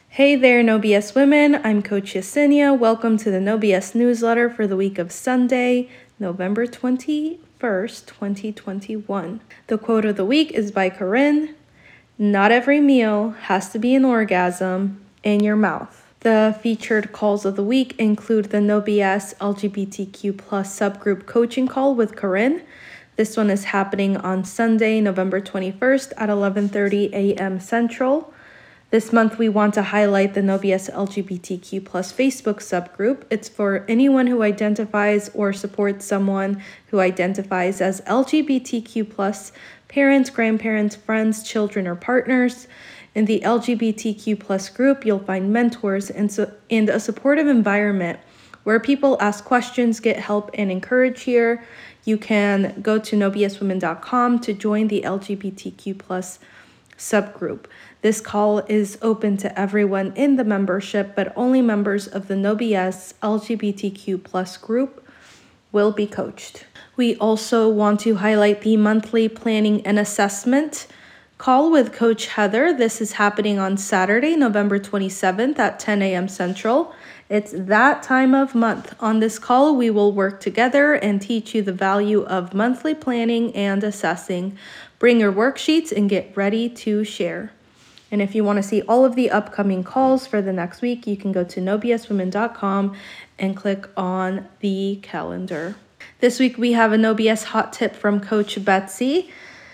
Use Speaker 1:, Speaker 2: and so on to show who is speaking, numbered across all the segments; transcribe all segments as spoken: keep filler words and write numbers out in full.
Speaker 1: Hey there, No B S women. I'm Coach Yesenia. Welcome to the No B S newsletter for the week of Sunday, November twenty-first, twenty twenty-one. The quote of the week is by Corinne. Not every meal has to be an orgasm in your mouth. The featured calls of the week include the No B S L G B T Q plus subgroup coaching call with Corinne. This one is happening on Sunday, November twenty-first at eleven thirty a.m. Central. This month, we want to highlight the No B S L G B T Q plus Facebook subgroup. It's for anyone who identifies or supports someone who identifies as L G B T Q plus, parents, grandparents, friends, children, or partners. In the L G B T Q plus group, you'll find mentors and, so, and a supportive environment where people ask questions, get help, and encourage here. You can go to no b s women dot com to join the L G B T Q plus subgroup. This call is open to everyone in the membership, but only members of the No B S L G B T Q plus group will be coached. We also want to highlight the monthly planning and assessment call with Coach Heather. This is happening on Saturday, November twenty-seventh at ten a.m. Central. It's that time of month. On this call, we will work together and teach you the value of monthly planning and assessing. Bring your worksheets and get ready to share. And if you want to see all of the upcoming calls for the next week, you can go to no b s women dot com and click on the calendar. This week, we have a No B S hot tip from Coach Betsy.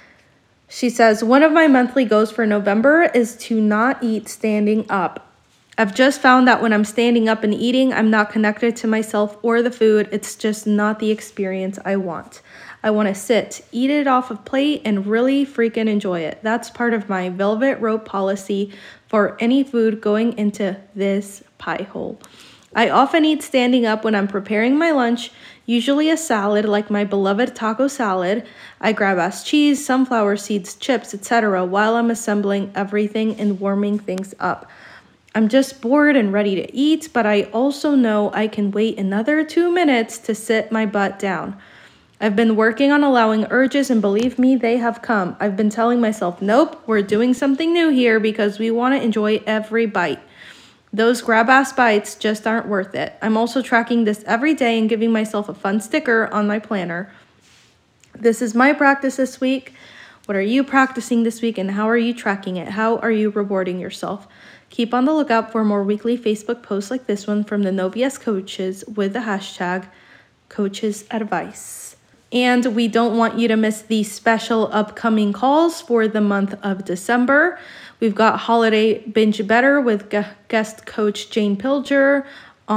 Speaker 1: She says, one of my monthly goals for November is to not eat standing up. I've just found that when I'm standing up and eating, I'm not connected to myself or the food. It's just not the experience I want. I want to sit, eat it off a plate, and really freaking enjoy it. That's part of my velvet rope policy for any food going into this pie hole. I often eat standing up when I'm preparing my lunch, usually a salad like my beloved taco salad. I grab us cheese, sunflower seeds, chips, et cetera while I'm assembling everything and warming things up. I'm just bored and ready to eat, but I also know I can wait another two minutes to sit my butt down. I've been working on allowing urges, and believe me, they have come. I've been telling myself, nope, we're doing something new here because we want to enjoy every bite. Those grab-ass bites just aren't worth it. I'm also tracking this every day and giving myself a fun sticker on my planner. This is my practice this week. What are you practicing this week, and how are you tracking it? How are you rewarding yourself? Keep on the lookout for more weekly Facebook posts like this one from the No B S coaches with the hashtag Coaches Advice. And we don't want you to miss the special upcoming calls for the month of December. We've got Holiday Binge Better with guest coach Jane Pilger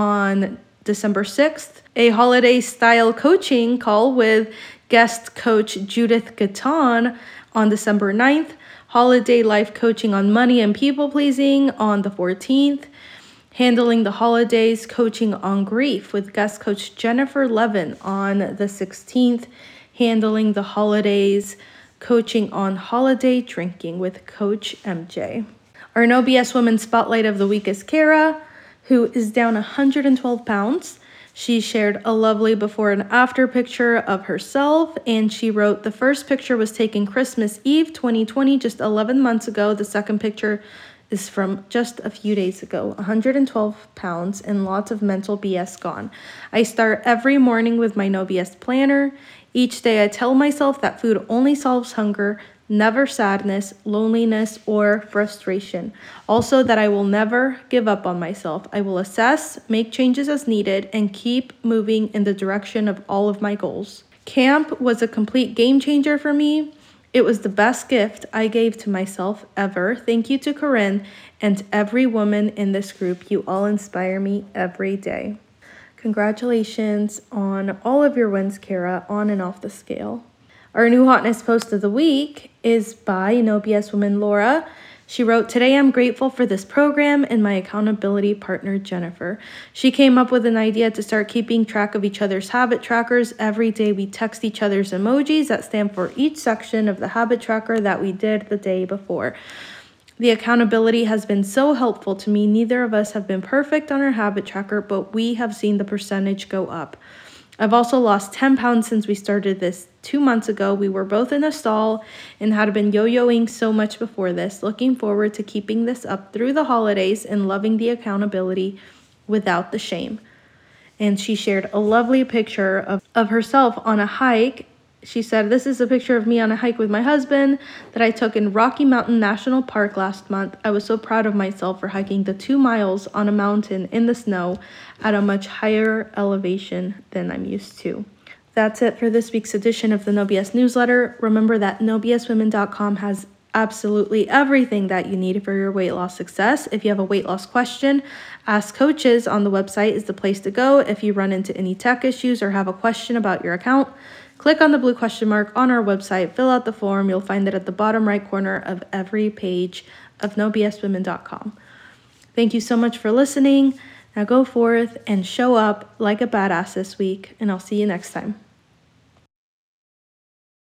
Speaker 1: on December sixth. A holiday style coaching call with guest coach Judith Gatton on December ninth. Holiday life coaching on money and people pleasing on the fourteenth. Handling the holidays, coaching on grief with guest coach Jennifer Levin on the sixteenth. Handling the holidays, coaching on holiday drinking with Coach M J. Our No B S Women Spotlight of the Week is Kara, who is down one hundred twelve pounds. She shared a lovely before and after picture of herself, and she wrote, the first picture was taken Christmas Eve twenty twenty, just eleven months ago. The second picture is from just a few days ago. one hundred twelve pounds and lots of mental B S gone. I start every morning with my No B S planner. Each day I tell myself that food only solves hunger, never sadness, loneliness, or frustration. Also that I will never give up on myself. I will assess, make changes as needed, and keep moving in the direction of all of my goals. Camp was a complete game changer for me. It was the best gift I gave to myself ever. Thank you to Corinne and every woman in this group. You all inspire me every day. Congratulations on all of your wins, Kara, on and off the scale. Our new hotness post of the week is by No B S woman Laura. She wrote, today I'm grateful for this program and my accountability partner, Jennifer. She came up with an idea to start keeping track of each other's habit trackers. Every day we text each other's emojis that stand for each section of the habit tracker that we did the day before. The accountability has been so helpful to me. Neither of us have been perfect on our habit tracker, but we have seen the percentage go up. I've also lost ten pounds since we started this two months ago. We were both in a stall and had been yo-yoing so much before this. Looking forward to keeping this up through the holidays and loving the accountability without the shame. And she shared a lovely picture of, of herself on a hike. She said, this is a picture of me on a hike with my husband that I took in Rocky Mountain National Park last month. I was so proud of myself for hiking the two miles on a mountain in the snow at a much higher elevation than I'm used to. That's it for this week's edition of the No B S newsletter. Remember that no b s women dot com has absolutely everything that you need for your weight loss success. If you have a weight loss question, Ask Coaches on the website is the place to go. If you run into any tech issues or have a question about your account, click on the blue question mark on our website, fill out the form. You'll find it at the bottom right corner of every page of no b s women dot com. Thank you so much for listening. Now go forth and show up like a badass this week, and I'll see you next time.